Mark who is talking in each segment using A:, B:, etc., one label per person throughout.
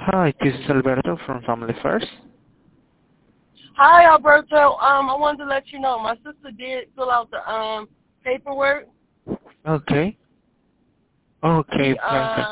A: Hi, this is Alberto from Family First.
B: Hi, Alberto. I wanted to let you know my sister did fill out the paperwork.
A: Okay. Okay, perfect.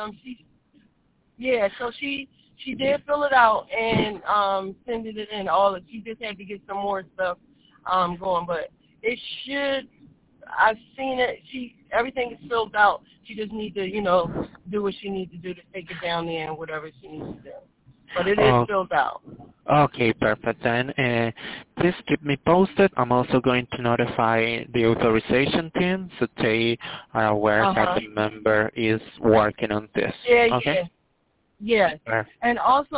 B: So she did fill it out and send it in. She just had to get some more stuff going, but it should. I've seen it. Everything is filled out. She just needs to do what she needs to do to take it down there and whatever she needs to do. But it is filled out.
A: Okay, perfect. Then please keep me posted. I'm also going to notify the authorization team so they are aware that the member is working on this. Okay?
B: Yeah. And also,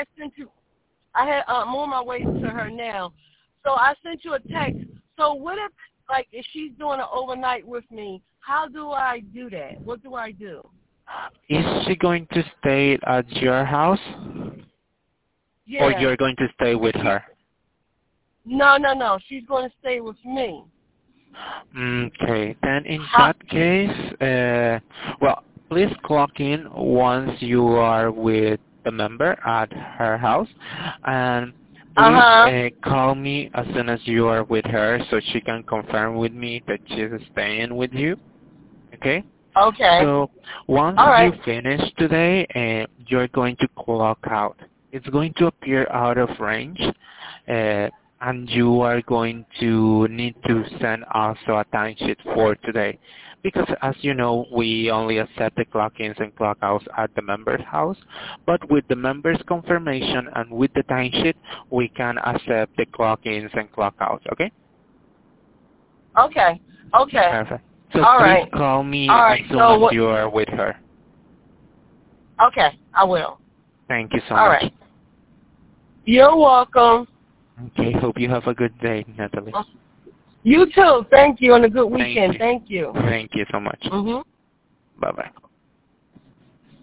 B: I'm on my way to her now. So I sent you a text. So what if she's doing an overnight with me, how do I do that? What do I do?
A: Is she going to stay at your house?
B: Yeah.
A: Or you're going to stay with her?
B: No. She's going to stay with me.
A: Okay. Then in that case, please clock in once you are with the member at her house, and please call me as soon as you are with her so she can confirm with me that she's staying with you. Okay?
B: Okay.
A: So once you finish today, you're going to clock out. It's going to appear out of range, and you are going to need to send also a timesheet for today. Because as you know, we only accept the clock-ins and clock-outs at the member's house, but with the member's confirmation and with the timesheet, we can accept the clock-ins and clock-outs, okay?
B: Okay.
A: Perfect. So please call me as soon as you are with her.
B: Okay, I will.
A: Thank you so much.
B: You're welcome.
A: Okay, hope you have a good day, Natalie.
B: You too. Thank you, and a good weekend. Thank you.
A: Thank you so much.
B: Mhm.
A: Bye-bye.